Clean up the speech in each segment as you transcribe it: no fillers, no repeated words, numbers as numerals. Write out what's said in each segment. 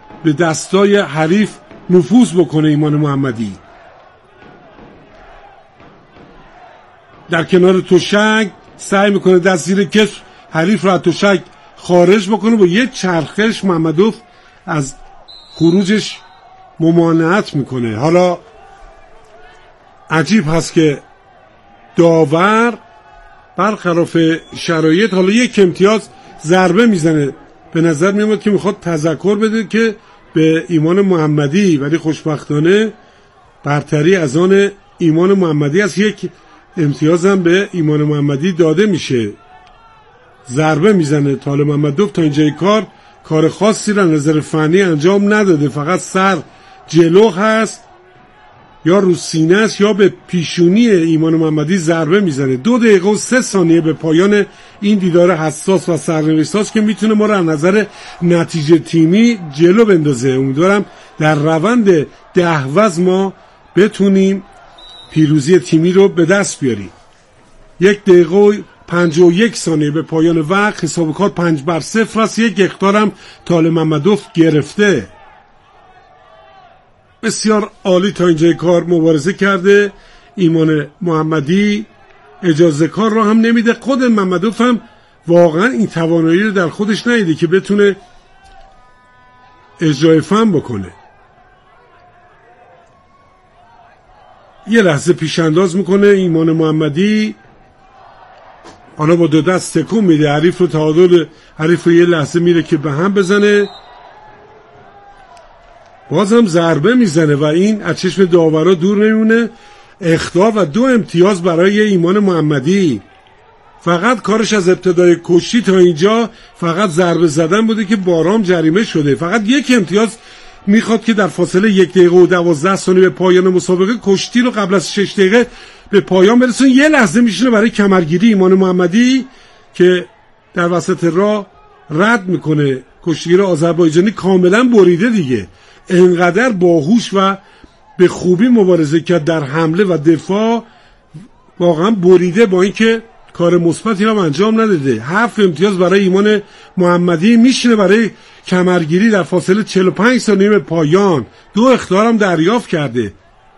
به دستای حریف نفوذ بکنه ایمان محمدی. در کنار تشک سعی میکنه دست زیر کش حریف را از تشک خارج بکنه. با یک چرخش محمدوف از خروجش ممانعت میکنه. حالا عجیب هست که داور برخلاف شرایط حالا یک امتیاز ضربه میزنه. به نظر میاد که میخواد تذکر بده که به ایمان محمدی، ولی خوشبختانه برتری از آن ایمان محمدی است. یک امتیاز هم به ایمان محمدی داده میشه. ضربه میزنه طالب محمدوف. تا اینجای کار خاصی را نظر فنی انجام نداده، فقط سر جلو هست یا رو سینه است یا به پیشونی ایمان محمدی ضربه میزنه. 2 دقیقه و 3 ثانیه به پایان این دیدار حساس و سرنوشت‌ساز که میتونه ما را از نظر نتیجه تیمی جلو بندازه. امیدوارم در روند 10 وز ما بتونیم پیروزی تیمی رو به دست بیاریم. 1 دقیقه و 51 ثانیه به پایان وقت. حساب کار 5-0 است. 1 اخطارم طالب محمدوف گرفته. بسیار عالی تا اینجای کار مبارزه کرده. ایمان محمدی اجازه کار را هم نمیده. خود محمدوف هم واقعا این توانایی رو در خودش ندیده که بتونه اجرای فن بکنه. یه لحظه پیش انداز میکنه ایمان محمدی. حالا با 2 دست تکون میده حریف رو. تعادل حریف رو یه لحظه میره که به هم بزنه. باز هم ضربه میزنه و این از چشم داورا دور نمیمونه. اخطار و 2 امتیاز برای ایمان محمدی. فقط کارش از ابتدای کشتی تا اینجا فقط ضربه زدن بوده که بارام جریمه شده. فقط 1 امتیاز میخواد که در فاصله 1 دقیقه و 12 ثانیه به پایان مسابقه کشتی رو قبل از 6 دقیقه به پایان برسونه. یه لحظه میشینه برای کمرگیری ایمان محمدی که در وسط راه رد میکنه. کشتیگیر آذربایجانی کاملا بریده دیگه. انقدر باهوش و به خوبی مبارزه کرد در حمله و دفاع، واقعا بریده، با اینکه کار مثبتی هم انجام نداده. 7 امتیاز برای ایمان محمدی. میشینه برای کمرگیری در فاصله 45 ثانیه به پایان. 2 اخطار هم دریافت کرده.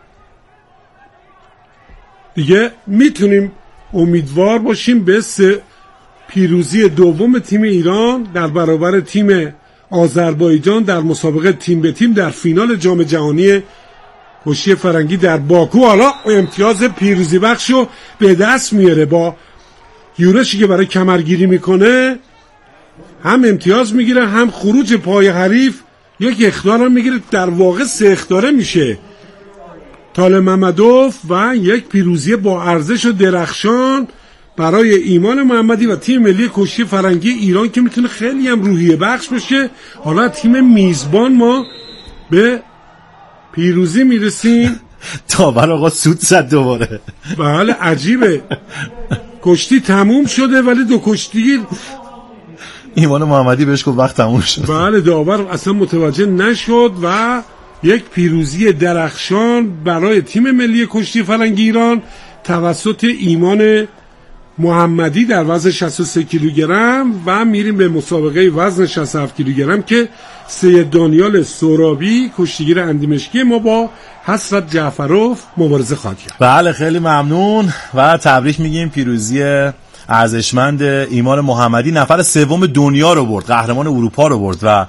دیگه میتونیم امیدوار باشیم به پیروزی دوم تیم ایران در برابر تیم آذربایجان در مسابقه تیم به تیم در فینال جام جهانی کشتی فرنگی در باکو. حالا امتیاز پیروزی بخشو به دست میاره. با یورشی که برای کمرگیری میکنه هم امتیاز میگیره، هم خروج پای حریف. 1 اخطار هم میگیره. در واقع 3 اخطاره میشه. طالب محمدوف و 1 پیروزی با ارزش و درخشان برای ایمان محمدی و تیم ملی کشتی فرنگی ایران که میتونه خیلی هم روحیه بخش بشه. حالا تیم میزبان ما به پیروزی میرسیم. داور آقا سود زد دوباره. بله عجیبه. کشتی تموم شده ولی 2 کشتی ایمان محمدی بهش گفت وقت تموم شد. بله داور اصلا متوجه نشد و 1 پیروزی درخشان برای تیم ملی کشتی فرنگی ایران توسط ایمان محمدی در وزن 63 کیلوگرم. و میریم به مسابقه وزن 67 کیلوگرم که سید دانیال سهرابی کشتیگیر اندیمشکی ما با حسرت جعفروف مبارزه خواهد کرد. بله خیلی ممنون و تبریک میگیم. پیروزی ارزشمند ایمان محمدی. نفر 3 دنیا رو برد، قهرمان اروپا رو برد و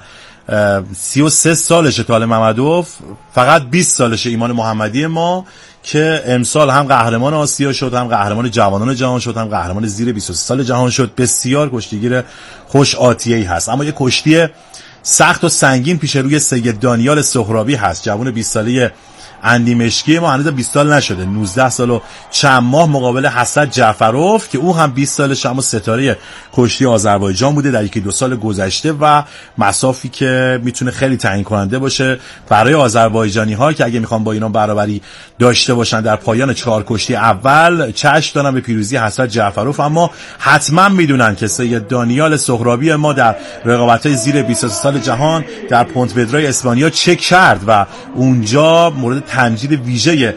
33 سالشه طالب محمدوف. فقط 20 سالشه ایمان محمدی ما که امسال هم قهرمان آسیا شد، هم قهرمان جوانان جهان شد، هم قهرمان زیر 23 سال جهان شد. بسیار کشتیگیر خوش آتیه‌ای هست. اما یه کشتی سخت و سنگین پیش روی سید دانیال سهرابی هست. جوان 20 ساله اندیمشکی ما، هنوز 20 سال نشده، 19 سال و چند ماه، مقابل حسرت جعفروف که او هم 20 سالشه اما ستاره کشتی آذربایجان بوده در 1-2 سال گذشته و مسافی که میتونه خیلی تعیین کننده باشه برای آذربایجانی ها که اگه میخوان با ایران برابری داشته باشن در پایان 4 کشتی اول. چشم دارن به پیروزی حسرت جعفروف، اما حتما میدونن که سید دانیال سهرابی ما در رقابت‌های زیر 23 سال جهان در پونت‌پدرای اسپانیا چک کرد و اونجا مورد تمجید ویژه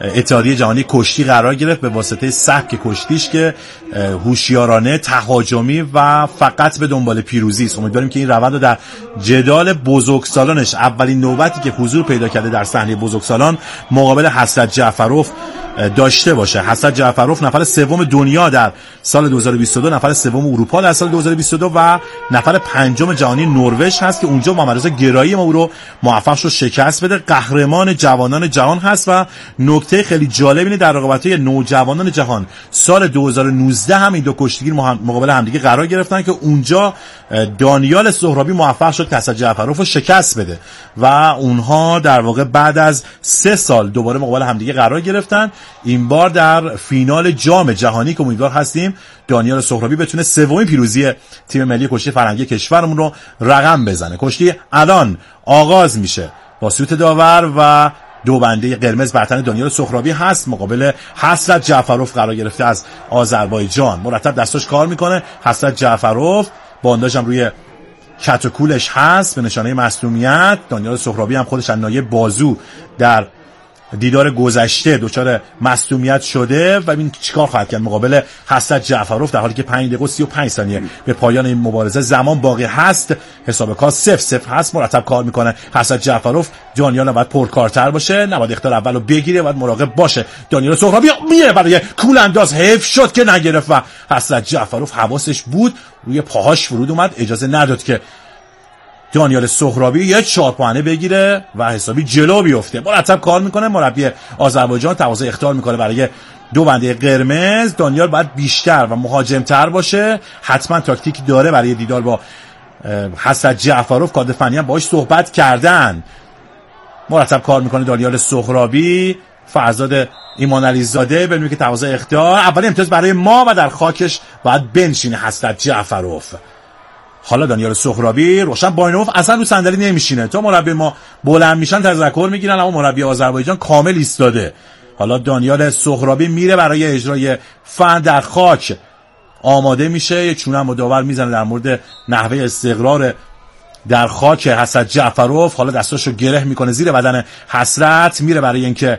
اتحادیه جهانی کشتی قرار گرفت به واسطه سبک کشتیش که هوشیارانه، تهاجمی و فقط به دنبال پیروزی است. امیدواریم که این روند رو در جدال بزرگسالانش اولین نوبتی که حضور پیدا کرده در صحنه بزرگسالان مقابل حسرت جعفروف داشته باشه. حسرت جعفروف نفر سوم دنیا در سال 2022، نفر سوم اروپا در سال 2022 و نفر پنجم جهانی نروژ هست که اونجا محمد رضا گرایی ما او رو موفق شد شکست بده. قهرمان جوانان جهان هست و نکته خیلی جالب اینه در رقابت‌های نوجوانان جهان سال 2019 هم این دو کشتیگیر مقابل همدیگه قرار گرفتن که اونجا دانیال سهرابی موفق شد حسرت جعفروف رو شکست بده و اونها در واقع بعد از 3 سال دوباره مقابل همدیگه قرار گرفتن. این بار در فینال جام جهانی که امیدوار هستیم دانیال سهرابی بتونه سومین پیروزی تیم ملی کشتی فرنگی کشورمون رو رقم بزنه. کشتی الان آغاز میشه با سوت داور و 2 بنده قرمز بر تن دانیال سهرابی هست، مقابل حسرت جعفروف قرار گرفته از آذربایجان. مرتب دستاش کار میکنه. حسرت جعفروف بانداژ هم روی کت و کولش هست به نشانه مصدومیت. دانیال سهرابی هم خودش از ناحیه بازو در دیدار گذشته دچار مصدومیت شده و ببین چیکار خواهد کرد مقابل حسرت جعفروف در حالی که 5 دقیقه و 35 ثانیه به پایان این مبارزه زمان باقی هست. حساب کار 0-0 هست. مرتب کار میکنه حسرت جعفروف. دانیال باید پرکارتر باشه، نباید اختیار اولو بگیره، باید مراقب باشه. دانیال سهرابی میره برای کول انداز، حیف شد که نگرفت و حسرت جعفروف حواسش بود روی پاهاش فرود اومد، اجازه نداد که دانیال سهرابی یک 4 پوانه بگیره و حسابی جلو بیفته. مرتب کار میکنه. مربی آذربایجان تقاضای اخطار میکنه برای 2 بنده قرمز. دانیال باید بیشتر و مهاجمتر باشه. حتما تاکتیک داره برای دیدار با حسرت جعفروف. کادر فنی هم باهاش صحبت کردن. مرتب کار میکنه دانیال سهرابی. فرزاد ایمان علیزاده بدون که تقاضای اخطار. اولین امتیاز برای ما و در خاکش باید بنشینه حسرت جعفروف. حالا دانیال سهرابی روشن باینوف اصلا رو صندلی نمیشینه. تا مربی ما بلند میشن تذکر میگیرن، اما مربی آذربایجان کامل ایستاده. حالا دانیال سهرابی میره برای اجرای فن در خاک. آماده میشه، یه چونه مداور میزنه در مورد نحوه استقرار در خاک حسرت جعفروف. حالا دستاشو گره میکنه زیر بدن حسرت، میره برای اینکه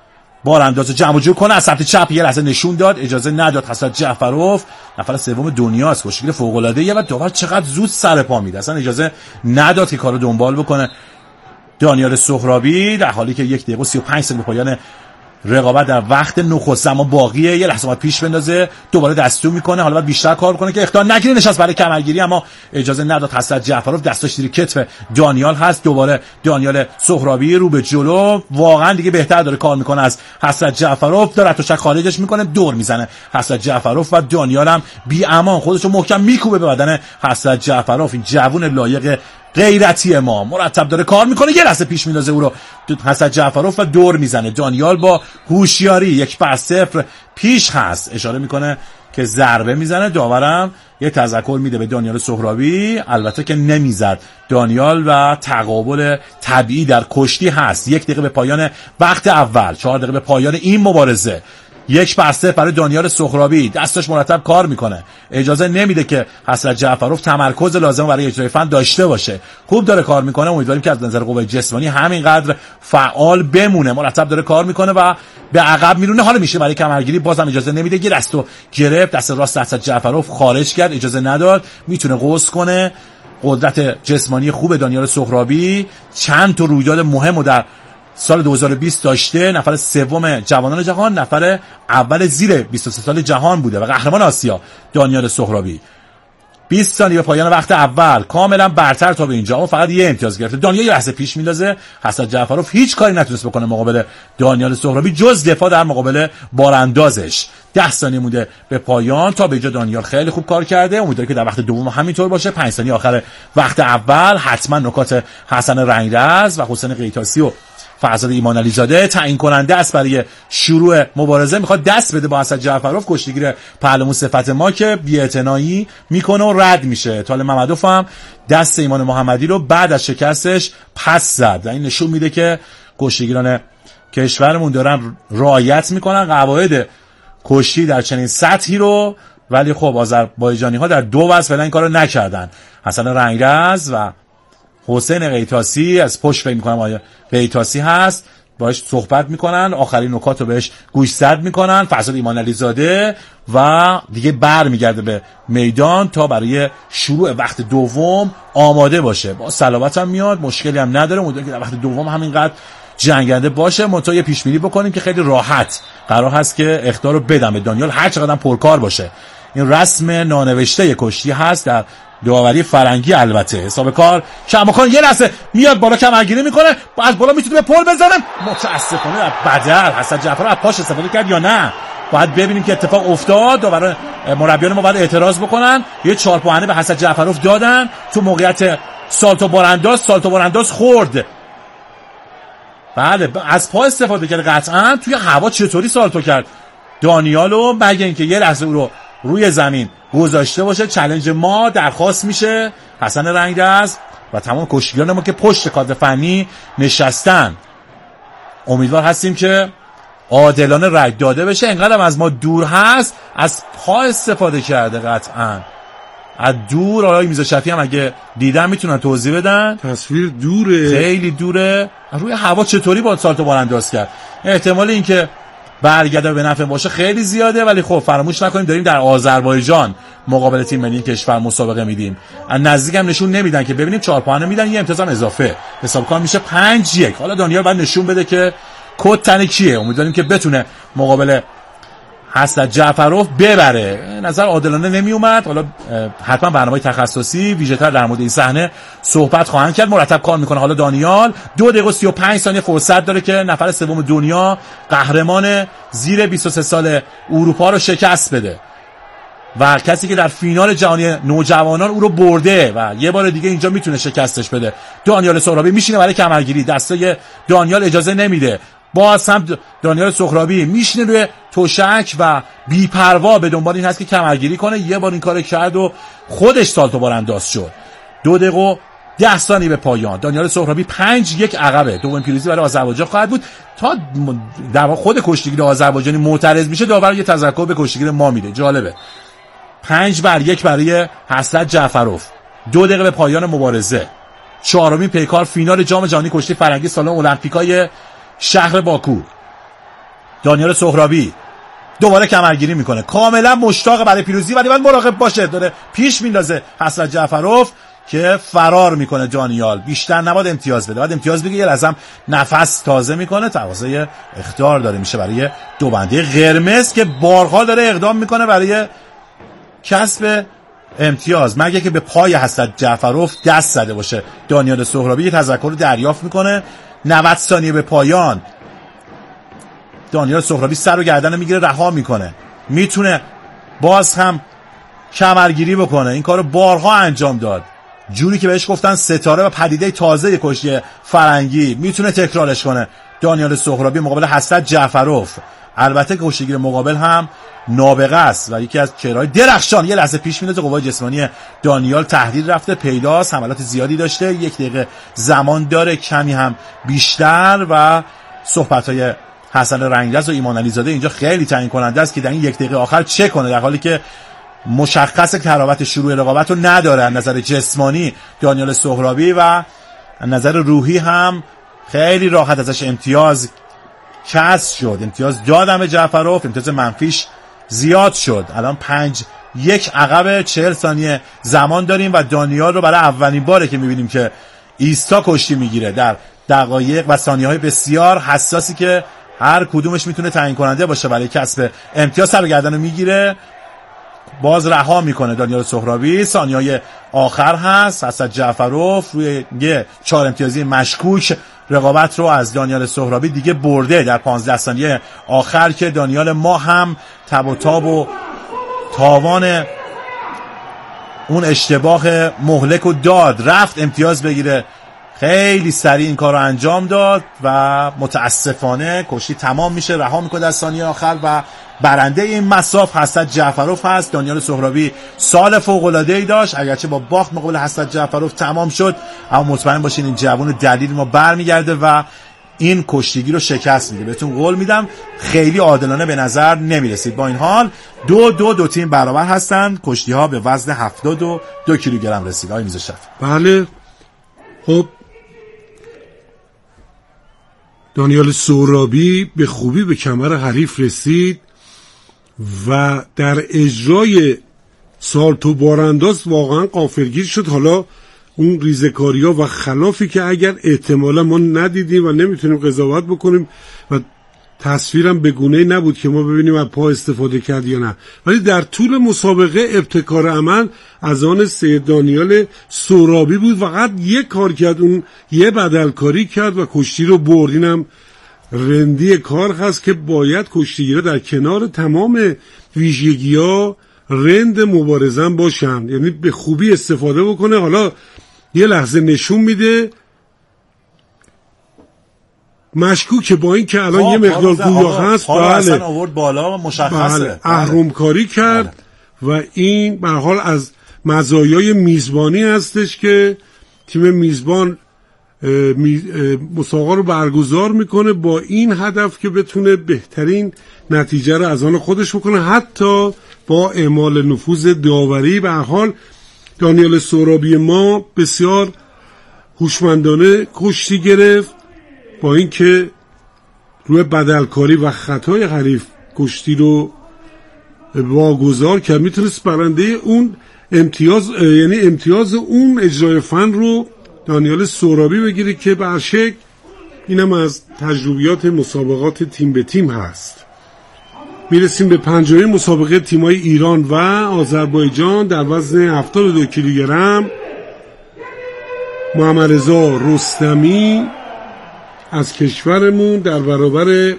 بار انداز جمع جور کنه. از سمت چپ یه لحظه نشون داد، اجازه نداد. حسرت جعفروف نفر سوم دنیاست، کشتیگیر فوق العاده ایه و داور چقدر زود سر پا میده، اصلا اجازه نداد که کارو دنبال بکنه. دانیال سهرابی در حالی که 1 دقیقه و 35 ثانیه به پایان رقابت در وقت نخست زمان باقیه، یه لحظه باید پیش بندازه، دوباره دستو میکنه. حالا باید بیشتر کار کنه که اخطار نگیره. نشست برای کمرگیری اما اجازه نداد. حسرت جعفروف دستاش زیر کتف دانیال هست. دوباره دانیال سهرابی رو به جلو، واقعا دیگه بهتر داره کار میکنه از حسرت جعفروف. داره تو شک خارجش میکنه، دور میزنه حسرت جعفروف و دانیال هم بی امان خودشو محکم میکوبه به بدن حسرت جعفروف. این جوون لایق غیرتی ما مرتب داره کار میکنه، یه لحظه پیش میندازه او رو حسرت جعفروف و دور میزنه. دانیال با هوشیاری 1-0 پیش هست. اشاره میکنه که ضربه میزنه. داورم یه تذکر میده به دانیال سهرابی، البته که نمیزد. دانیال و تقابل طبیعی در کشتی هست. 1 دقیقه به پایان وقت اول، 4 دقیقه به پایان این مبارزه. 1-0 برای دانیال سهرابی. دستش مرتب کار میکنه، اجازه نمیده که حسرت جعفروف تمرکز لازم برای اجرای فن داشته باشه. خوب داره کار میکنه. امیدواریم که از نظر قوه جسمانی همینقدر فعال بمونه. مرتب داره کار میکنه و به عقب میرونه. حالا میشه برای کمرگیری، بازم اجازه نمیده. یه دستو گرفت، دست راست حسرت جعفروف خارج کرد، اجازه نداد. میتونه قوس کنه. قدرت جسمانی خوب دانیال سهرابی چند تا رویداد مهمو در سال 2020 داشته. نفر سوم جوانان جهان، نفر اول زیر 23 سال جهان بوده و قهرمان آسیا دانیال سهرابی. 20 ثانیه به پایان وقت اول کاملا برتر تا به اینجا، اما فقط یه امتیاز گرفته. دانیال یه لحظه پیش میندازه. حسرت جعفروف هیچ کاری نتونست بکنه مقابل دانیال سهرابی جز دفاع در مقابل باراندازش. 10 ثانیه مونده به پایان. تا به اینجا دانیال خیلی خوب کار کرده. امیدوارم که در وقت دوم همینطور باشه. 5 ثانیه آخر وقت اول حتما نکات حسن رنگرز و حسین قیتاسی و فرزاد ایمان علیزاده تعیین کننده است برای شروع مبارزه. میخواد دست بده با حسرت جعفروف، کشتیگیر پهلوان صفت ما که بی‌اعتنایی میکنه و رد میشه. طالب محمدوف هم دست ایمان محمدی رو بعد از شکستش پس زد. این نشون میده که کشتیگیران کشورمون دارن رعایت میکنن قواعد کشتی در چنین سطحی رو، ولی خب آذربایجانی ها در 2 وزن فعلا این کارو نکردن. حسن رنگرز و حسین قیتاسی از پشت فکر میکنم آیا قیتاسی هست باش صحبت میکنن، آخرین نکات رو بهش گوشزد میکنن. فرزاد ایمان علیزاده و دیگه برمیگرده به میدان تا برای شروع وقت دوم آماده باشه. با صلابت هم میاد، مشکلی هم نداره. امیدوارم که در وقت دوم همینقدر جنگنده باشه. منتها یه پیش بینی بکنیم که خیلی راحت قرار هست که اخطار رو بدم به دانیال، هر چقدر پرکار باشه. این رسم نانوشته کشتی هست در داوری فرنگی. البته حساب کار کماکان یه لحظه میاد بالا، کمرگیری میکنه، از بالا میتونه به پل بزنه. متاسفانه بدل حسن جعفر از پاش استفاده کرد یا نه، باید ببینیم که اتفاق افتاد. داوران مربیان ما باید اعتراض بکنن. یه چارپاهنه به حسن جعفروف دادن تو موقعیت سالتو بارانداز خورد. بله از پا استفاده کرد قطعا. توی هوا چطوری سالتو کرد دانیالو، مگه اینکه یه لحظه او رو روی زمین گذاشته باشه. چالش ما درخواست میشه حسن رنگرز و تمام کشتیگران ما که پشت کادر فنی نشستن. امیدوار هستیم که عادلانه رای داده بشه. اینقدر از ما دور هست، از پا استفاده کرده قطعا از دور. آقای میرزا شفیع هم اگه دیدن میتونن توضیح بدن. تصویر دوره، خیلی دوره. روی هوا چطوری با سالتو بارانداز کرد؟ احتمال این که برگرده به نفع باشه خیلی زیاده، ولی خب فراموش نکنیم داریم در آذربایجان مقابل تیم ملی کشور مسابقه میدیم. از نزدیک هم نشون نمیدن که ببینیم چارپاهنه میدن، یه امتیاز هم اضافه. حساب کار میشه 5-1. حالا دانیال باید نشون بده که کد تن کیه. امیدواریم که بتونه مقابل حسن جعفروف ببره. نظر عادلانه نمی اومد. حالا حتما برنامه‌های تخصصی ویژه‌تر در مورد این صحنه صحبت خواهند کرد. مرتب کار میکنه. حالا دانیال 2 دقیقه و 35 ثانیه فرصت داره که نفر سوم دنیا، قهرمان زیر 23 سال اروپا رو شکست بده و کسی که در فینال جهانی نوجوانان او رو برده و یه بار دیگه اینجا میتونه شکستش بده. دانیال سهرابی میشینه برای کمرگیری. دستای دانیال اجازه نمیده. باز هم دانیال سهرابی میشینه روی تشک و بی‌پروا به دنبال این هست که کمرگیری کنه. یه بار این کارو کرد و خودش سالتو بارانداز شد. 2 دقیقه و 10 ثانیه به پایان. دانیال سهرابی 5-1 عقبه. دومین پیروزی برای آذربایجان خواهد بود. تا در خود کشتیگیر آذربایجانی معترض میشه، داور یه تذکر به کشتیگیر ما میده. جالبه. 5-1 برای حسن جعفروف. 2 دقیقه به پایان مبارزه. 4مین پیکار فینال جام جهانی کشتی فرنگی سالن المپیکای شهر باکو. دانیال سهرابی دوباره کمرگیری میکنه، کاملا مشتاق برای پیروزی، ولی باید مراقب باشه. داره پیش میندازه حسن جعفروف که فرار میکنه. دانیال بیشتر نباید امتیاز بده، باید امتیاز بگیره. یه لحظه نفس تازه میکنه. تقاضای اخطار داره میشه برای 2 بنده قرمز که بارها داره اقدام میکنه برای کسب امتیاز، مگه که به پای حسن جعفروف دست زده باشه. دانیال سهرابی یه تذکر رو دریافت میکنه. 90 ثانیه به پایان. دانیال سهرابی سر و گردن میگیره، رها میکنه. میتونه باز هم کمرگیری بکنه. این کارو بارها انجام داد. جوری که بهش گفتن ستاره و پدیده تازه کشتی فرنگی، میتونه تکرارش کنه. دانیال سهرابی مقابل حسن جعفروف. البته کشتیگیر مقابل هم نابغه است و یکی از چهره‌های درخشان. یه لحظه پیش میندازه. قوای جسمانی دانیال تحلیل رفته، پیداست، حملات زیادی داشته. 1 دقیقه زمان داره، کمی هم بیشتر. و صحبت‌های حسن رنگرز و ایمان علیزاده اینجا خیلی تعیین کننده است که در این 1 دقیقه آخر چه کنه، در حالی که مشخص تراوت شروع رقابت رو نداره. از نظر جسمانی دانیال سهرابی و از نظر روحی هم خیلی راحت ازش امتیاز کسب شد. امتیاز دادم به جعفروف، امتیاز منفیش زیاد شد. الان 5-1 عقب. 40 ثانیه زمان داریم و دانیال رو برای اولین باره که میبینیم که ایستا کشتی میگیره در دقایق و ثانیه‌های بسیار حساسی که هر کدومش میتونه تعیین کننده باشه برای کسب امتیاز. سر گردن رو میگیره، باز رها میکنه دانیال سهرابی. ثانیه‌های آخر هست. حسن جعفروف روی یه 4 امتیازی مشکوک رقابت رو از دانیال سهرابی دیگه برده در 15 ثانیه آخر که دانیال ما هم تب و تاب و تاوان اون اشتباه مهلک و داد، رفت امتیاز بگیره. خیلی سریع این کار رو انجام داد و متاسفانه کشتی تمام میشه. رها میکنه در ثانیه آخر و برنده این مساف حسن جعفروف هست. دانیال سهرابی سال فوق‌العاده‌ای داشت، اگرچه با باخت مقابل حسن جعفروف تمام شد، اما مطمئن باشین این جوان دلیل ما برمیگرده و این کشتیگیر رو شکست میده. بهتون قول میدم خیلی عادلانه به نظر نمیرسید. با این حال 2 تیم برابر هستن. کشتی ها به وزن 72 کیلوگرم رسید. آقای میرزا شفیع. بله. خب دانیال سهرابی به خوبی به کمر حریف رسید و در اجرای سالتو بارانداز واقعا غافلگیر شد. حالا اون ریزکاری‌ها و خلافی که اگر احتمالا ما ندیدیم و نمیتونیم قضاوت بکنیم و تصویرم به گونه‌ای نبود که ما ببینیم از پا استفاده کرد یا نه، ولی در طول مسابقه ابتکار عمل از آن سید دانیال سهرابی بود. فقط یک کار کرد، اون یه بدلکاری کرد و کشتی رو برد. اینم رندی کار هست که باید کشتیگیرا در کنار تمام ویژگی‌ها رند مبارزن باشن، یعنی به خوبی استفاده بکنه. حالا یه لحظه نشون میده مشکوکه با این که الان یه مقدار گویا هست، بله آورد بالا و مشخصه، بله اهرمکاری کرد. بله. و این به هر حال از مزایای میزبانی هستش که تیم میزبان مسابقه رو برگزار میکنه با این هدف که بتونه بهترین نتیجه رو از آن خودش بکنه، حتی با اعمال نفوذ داوری. به هر حال دانیال سهرابی ما بسیار هوشمندانه کشتی گرفت، با اینکه روی بدلکاری و خطای حریف کشتی رو واگذار کرد. میتونست برنده اون امتیاز، یعنی امتیاز اون اجرای فن رو دانیال سهرابی بگیره که به هر شکل اینم از تجربیات مسابقات تیم به تیم هست. میرسیم به پنجمین مسابقه تیمای ایران و آذربایجان در وزن 72 کیلوگرم. محمد رضا رستمی از کشورمون در برابر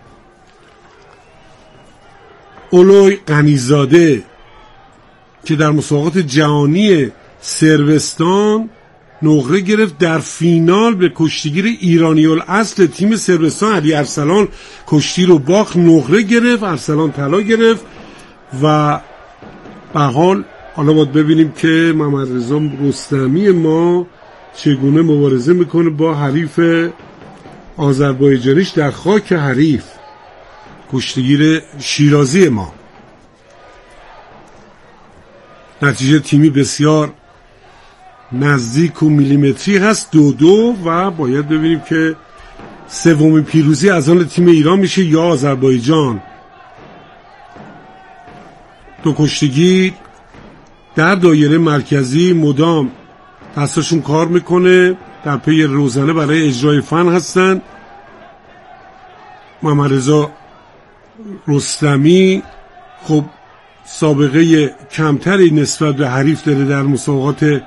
اولوی غنیزاده که در مسابقات جهانی صربستان نقره گرفت، در فینال به کشتیگیر ایرانی الاصل تیم صربستان علی ارسلان کشتی رو باخت، نقره گرفت، ارسلان طلا گرفت. و به حال حالا باید ببینیم که محمد رضا رستمی ما چگونه مبارزه میکنه با حریف آذربایجانیش در خاک حریف، کشتیگیر شیرازی ما. نتیجه تیمی بسیار نزدیک و میلیمتری هست، 2-2 و باید ببینیم که سومین پیروزی از آن تیم ایران میشه یا آذربایجان. دو کشتیگیر در دایره مرکزی مدام دستاشون کار میکنه، در پی روزانه برای اجرای فن هستن. محمد رضا رستمی خب سابقه کمتری نسبت به حریف داره در مسابقات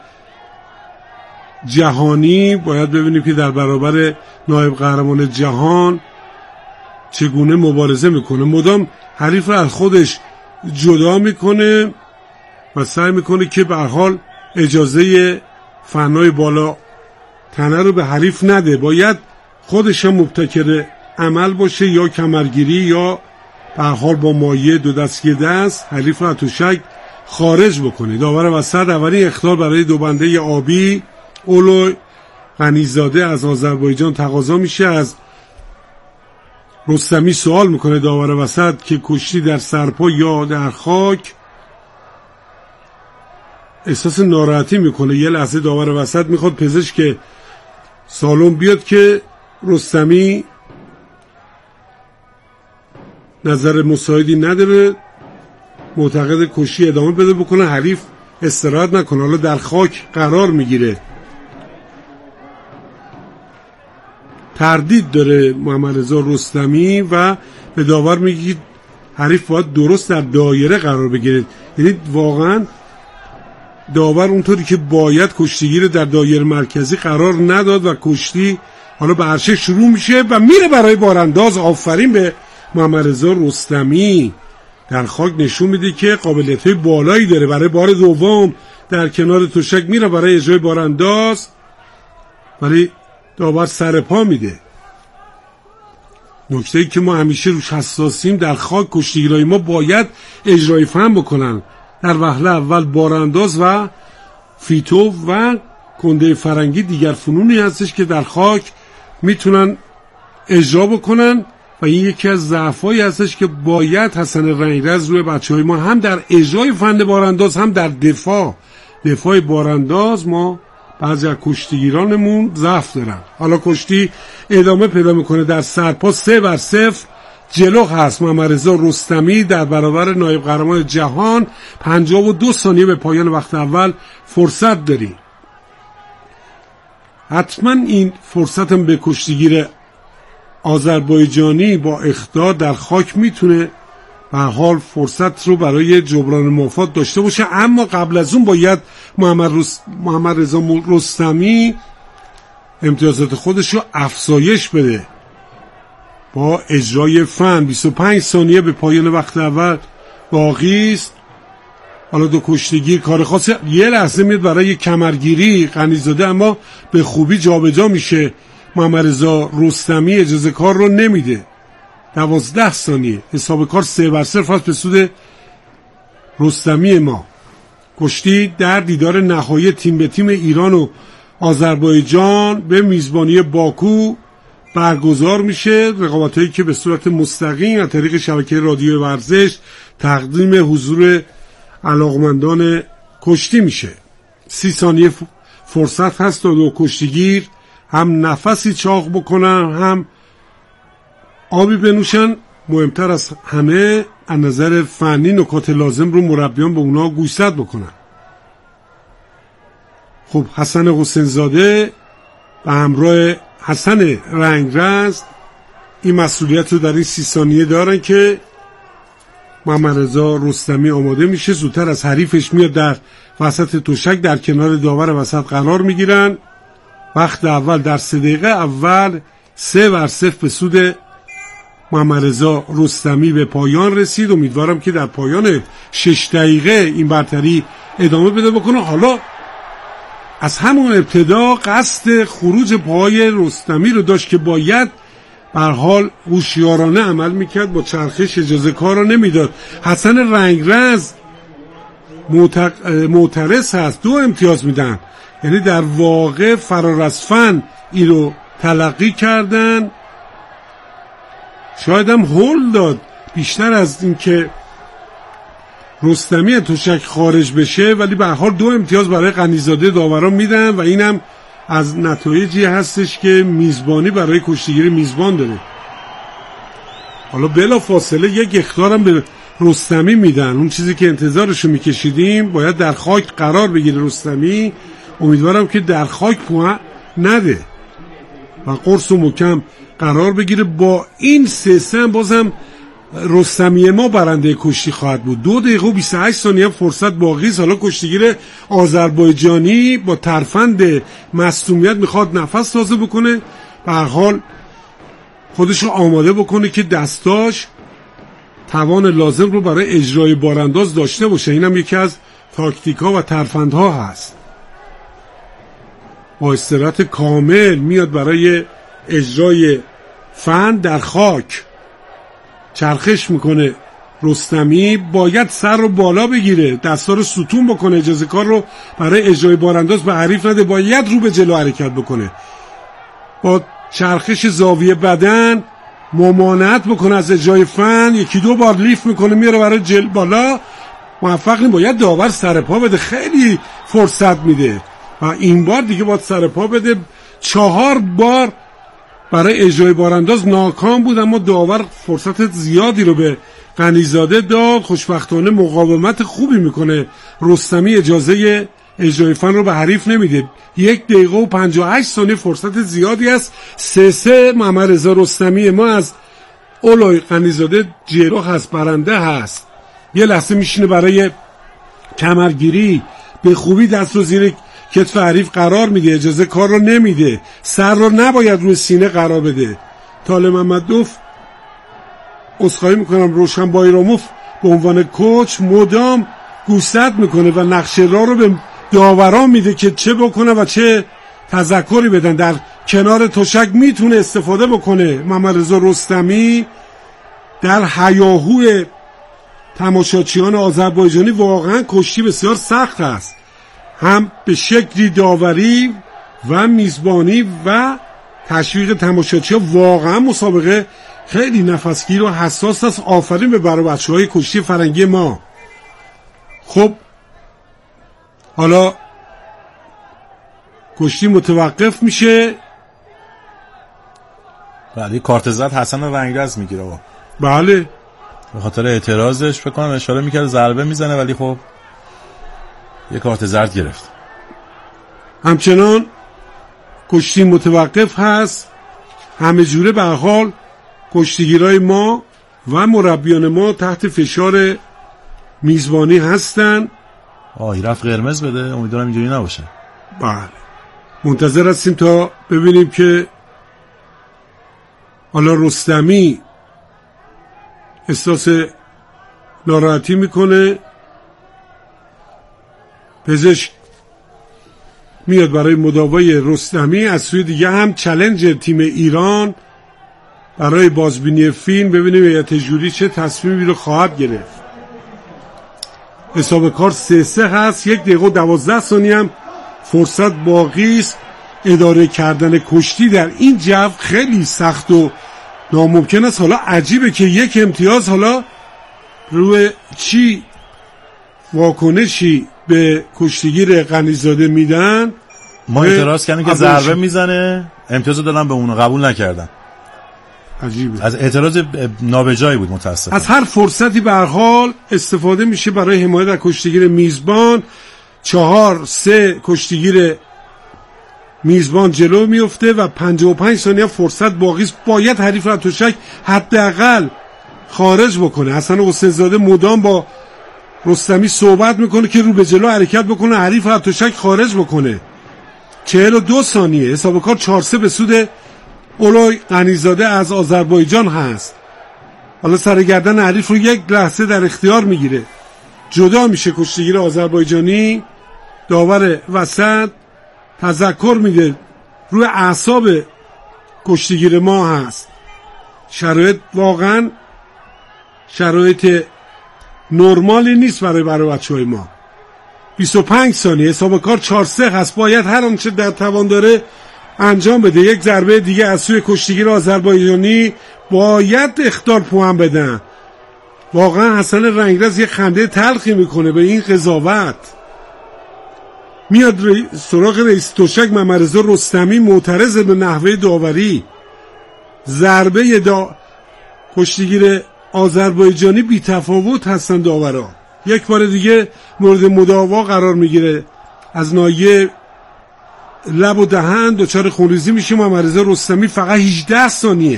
جهانی. باید ببینیم که در برابر نایب قهرمان جهان چگونه مبارزه میکنه. مدام حریف رو از خودش جدا میکنه و سعی میکنه که به هر حال اجازه فنای بالا تنه رو به حریف نده. باید خودش هم مبتکر عمل باشه، یا کمرگیری یا به هر حال با مایه دو دست یه دست حریف رو از توشک خارج بکنه. داور وسط اولین اخطار برای دو بنده آبی اولوی غنیزاده از آذربایجان تقاضا میشه. از رستمی سوال میکنه داور وسط که کشتی در سرپا یا در خاک. احساس ناراحتی میکنه. یه لحظه داور وسط میخواد پزشک سالن بیاد که رستمی نظر مساعدی نداره، معتقد کشتی ادامه بده بکنه، حریف استراحت نکنه. حالا در خاک قرار میگیره، تردید داره محمد رضا رستمی و به داور میگه حریف باید درست در دایره قرار بگیره. یعنی واقعا داور اونطوری که باید کشتیگیر در دایره مرکزی قرار نداد و کشتی حالا به عرشه شروع میشه و میره برای بارانداز. آفرین به محمد رضا رستمی، در خاک نشون میده که قابلیت‌های بالایی داره. برای بار دوم در کنار توشک میره برای اجرای بارانداز، ولی داور سر پا میده. نکته‌ای که ما همیشه روش حساسیم، در خاک کشتیگیرای ما باید اجرای فن بکنن. در وهله اول بارانداز و فیتو و کنده فرنگی دیگر فنونی هستش که در خاک میتونن اجرا بکنن و این یکی از ضعفایی هستش که باید حسن رنگرز روی بچه‌های ما هم در اجرای فن بارانداز هم در دفاع بارانداز ما بعضی از کشتیگیرانمون ضعف دارن. حالا کشتی ادامه پیدا میکنه، در سرپا 3-0 جلو هست محمد رضا رستمی در برابر نایب قهرمان جهان. 52 ثانیه به پایان وقت اول فرصت داری. حتما این فرصتم به کشتیگیر آذربایجانی با اخطار در خاک میتونه به حال فرصت رو برای جبران مفاد داشته باشه، اما قبل از اون باید محمد رضا رستمی امتیازات خودش رو افزایش بده با اجرای فن. 25 ثانیه به پایان وقت اول باقی است. حالا دو کشتیگیر کار خاصی، یه لحظه میاد برای کمرگیری غنیزاده، اما به خوبی جابجا میشه. محمد رضا رستمی اجازه کار رو نمیده. 12 ثانیه حساب کار 3-0 هست به سود رستمی ما. کشتی در دیدار نهایی تیم به تیم ایران و آذربایجان به میزبانی باکو برگزار میشه. رقابتایی که به صورت مستقیم از طریق شبکه رادیو ورزش تقدیم حضور علاقمندان کشتی میشه. 30 ثانیه فرصت هست تا دو کشتیگیر هم نفسی چاق بکنن هم آبی بنوشن. مهمتر از همه از نظر فنی نکات لازم رو مربیان به اونا گوشزد بکنن. خب حسن حسین زاده به همراه حسن رنگرز این مسئولیت رو در این 30 ثانیه دارن که محمد رضا رستمی آماده میشه، زودتر از حریفش میاد در وسط تشک در کنار داور وسط قرار میگیرن. وقت اول در 3 دقیقه اول 3-0 به سود محمد رضا رستمی به پایان رسید. امیدوارم که در پایان 6 دقیقه این برتری ادامه بده بکنه. حالا از همون ابتدا قصد خروج پای رستمی رو داشت که باید به هر حال هوشیارانه عمل میکرد، با چرخش اجازه کار رو نمیداد. حسن رنگرز معترض هست، 2 امتیاز میدن، یعنی در واقع فرار از فن این رو تلقی کردن. شاید هم هول داد بیشتر از این که رستمی تشک خارج بشه، ولی به هر حال 2 امتیاز برای غنیزاده داوران میدن و اینم از نتایجی هستش که میزبانی برای کشتیگیری میزبان داره. حالا بلا فاصله یک اخطارم به رستمی میدن، اون چیزی که انتظارشو میکشیدیم. باید در خاک قرار بگیره رستمی، امیدوارم که در خاک پوان نده و قرص و محکم قرار بگیره. با این 3-3 بازم رستمی ما برنده کشتی خواهد بود. 2 دقیقه و 28 ثانیه فرصت باقی است. حالا کشتیگیر آذربایجانی با ترفند مصدومیت میخواد نفس تازه بکنه، به هر حال خودش رو آماده بکنه که دستاش توان لازم رو برای اجرای بارانداز داشته باشه. اینم یکی از تاکتیک‌ها و ترفندها هست. با استراحت کامل میاد برای اجرای فن در خاک، چرخش میکنه. رستمی باید سر رو بالا بگیره، دستا رو ستون بکنه، اجازه کار رو برای اجرای بارانداز به حریف نده، باید رو به جلو حرکت بکنه، با چرخش زاویه بدن ممانعت بکنه از اجرای فن. 1-2 بار لیفت میکنه میاره برای بالا، موفق نیم. باید داور سر پا بده، خیلی فرصت میده و این بار دیگه باید سر پا بده. 4 بار برای اجرای بارانداز ناکام بود، اما داور فرصت زیادی رو به غنیزاده داد. خوشبختانه مقاومت خوبی میکنه رستمی، اجازه اجرای فن رو به حریف نمیده. 1 دقیقه و 58 ثانیه فرصت زیادی است. 3-3 محمد رضا رستمی ما از اولای غنیزاده جلو هست، برنده هست. یه لحظه میشینه برای کمرگیری، به خوبی دست رو زیر کتف حریف قرار میده، اجازه کار رو نمیده، سر رو نباید روی سینه قرار بده. طالب محمدوف عذرخواهی میکنم، روشن بایراموف به عنوان کوچ مدام گوشزد میکنه و نقشه راه رو به داوران میده که چه بکنه و چه تذکری بدن. در کنار تشک میتونه استفاده بکنه. محمد رضا رستمی در هیاهوی تماشاچیان آذربایجانی واقعا کشتی بسیار سخت است، هم به شکلی داوری و میزبانی و تشویق تماشاچی‌ها. واقعا مسابقه خیلی نفسگیر و حساس است. آفرین به برای بچه‌های کشتی فرنگی ما. خب حالا کشتی متوقف میشه. بعد کارت زرد حسن رنگرز میگیره آقا. بله، به خاطر اعتراضش فکر کنم اشاره میکرد ضربه میزنه، ولی خب یه کارت زرد گرفت. همچنان کشتی متوقف هست. همه جوره به هر حال کشتیگیرای ما و مربیان ما تحت فشار میزبانی هستن. رفت قرمز بده، امیدوارم اینجوری نباشه. بله، منتظر هستیم تا ببینیم که حالا رستمی احساس ناراحتی میکنه، پزشک میاد برای مداوای رستمی. از سوی دیگه هم چالش تیم ایران برای بازبینی فیلم، ببینیم هیئت جوری چه تصمیمی رو خواهد گرفت. حساب کار 3-3 هست. 1 دقیقه و 12 ثانیه هم فرصت باقی است. اداره کردن کشتی در این جو خیلی سخت و ناممکن است. حالا عجیبه که یک امتیاز حالا روی چی واکنشی به کشتیگیر غنیزاده میدن. ما اعتراض کردیم که ضربه میزنه، امتیازو دادن به اونو، قبول نکردن. عجیبه، از اعتراض نابجایی بود متاسفانه. از هر فرصتی به هر حال استفاده میشه برای حمایت از کشتیگیر میزبان. 4-3 کشتیگیر میزبان جلو میفته و 55 ثانیه فرصت باقی است. باید حریف را تشک حداقل خارج بکنه. حسن حسین زاده مدام با رستمی صحبت میکنه که رو به جلو حرکت بکنه، حریف را تشک خارج بکنه. 42 ثانیه حساب کار 4-3 به سود اولوی غنیزاده از آذربایجان هست. حالا سرگردن حریف رو یک لحظه در اختیار میگیره، جدا میشه کشتیگیر آذربایجانی. داور وسط تذکر میده روی اعصاب کشتیگیر ما هست. شرایط واقعا شرایط نرمالی نیست برای بچهای ما. 25 ثانیه حساب کار 4-3 هست. باید هر آنچه در توان داره انجام بده. یک ضربه دیگه از سوی کشتیگیر آذربایجانی، باید اخطار پوان بدن. واقعا حسن رنگرز یه خنده تلخی میکنه به این قضاوت. میاد سراغ رئیس تشک محمدرضا رستمی، معترض به نحوه داوری. ضربه کشتیگیر آذربایجانی بی تفاوت هستن داورا. یک بار دیگه مورد مداوا قرار میگیره. از ناحیه لب و دهن دچار خونریزی میشه محمدرضا رستمی. فقط 18 ثانیه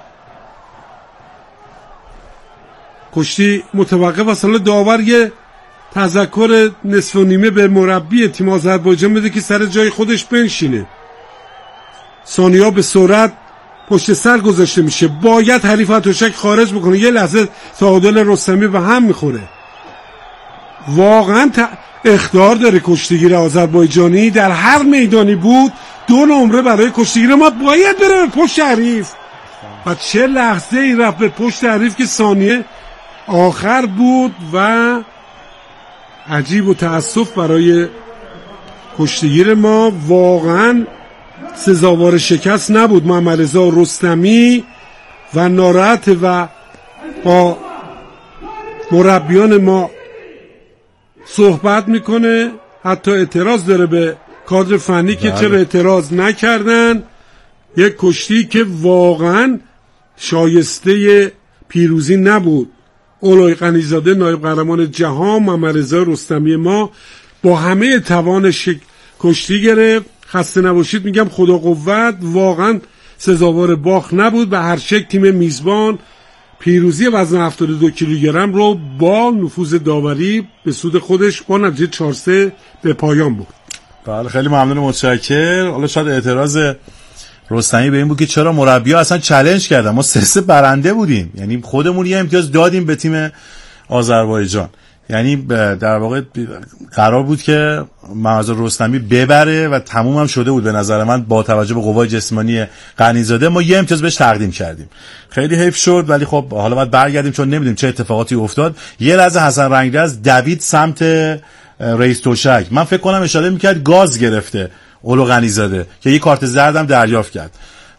کشتی متوقف است. حالا داور یه تذکر نصف و نیمه به مربی تیم آذربایجان بده که سر جای خودش بنشینه. ثانیه‌ها به سرعت پشت سر گذاشته میشه. باید حریف تشک خارج بکنه. یه لحظه تعادل رستمی به هم میخوره. واقعا اخطار داره کشتیگیر آذربایجانی. در هر میدانی بود 2 نمره برای کشتیگیر ما. باید بره به پشت حریف. و چه لحظه ای رفت به پشت حریف که ثانیه آخر بود. و عجیب و تأسف برای کشتیگیر ما. واقعا سزاوار شکست نبود محمدرضا رستمی و ناراحت و با مربیان ما صحبت میکنه. حتی اعتراض داره به کادر فنی که چرا اعتراض نکردن. یک کشتی که واقعا شایسته پیروزی نبود. اولوی غنیزاده نایب قهرمان جهان، محمدرضا رستمی ما با همه توانش کشتی گرفت. خسته نباشید میگم، خدا قوت. واقعا سزاوار باخت نبود. به هر شکل تیم میزبان پیروزی وزن 72 کیلوگرم رو با نفوذ داوری به سود خودش با نتیجه 4-3 به پایان برد. بله خیلی ممنون، متشکرم. حالا شاید اعتراض رستمی به این بود که چرا مربی‌ها اصلا چالش کردن. ما 3-3 برنده بودیم، یعنی خودمون یه امتیاز دادیم به تیم آذربایجان. یعنی در واقع قرار بود که محمدرضا رستمی ببره و تموم هم شده بود به نظر من با توجه به قوای جسمانی غنیزاده. ما یه امتیاز بهش تقدیم کردیم، خیلی حیف شد. ولی خب حالا باید برگردیم چون نمیدونیم چه اتفاقاتی افتاد. یه لحظه حسن رنگرز دوید سمت رئیس تشک. من فکر کنم اشاره میکرد گاز گرفته اولو غنیزاده که یه کارت زردم دریافت کرد.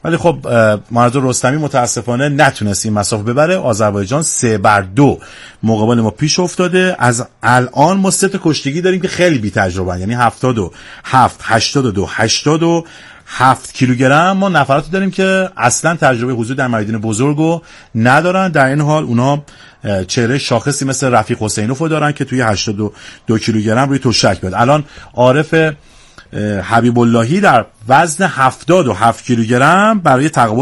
ولی خب مرزا رستمی متاسفانه نتونست این مسافت ببره. آذربایجان 3-2 مقابل ما پیش افتاده. از الان ما 3 تا کشتیگی داریم که خیلی بی تجربه، یعنی 77 82 87 کیلوگرم ما نفراتی داریم که اصلا تجربه حضور در میدان بزرگو ندارن. در این حال اونا چهره شاخصی مثل رفیق حسینوف رو دارن که توی 82 کیلوگرم روی تشک بیاد. الان عارف حبیب اللهی در وزن 77 کیلوگرم برای تقابل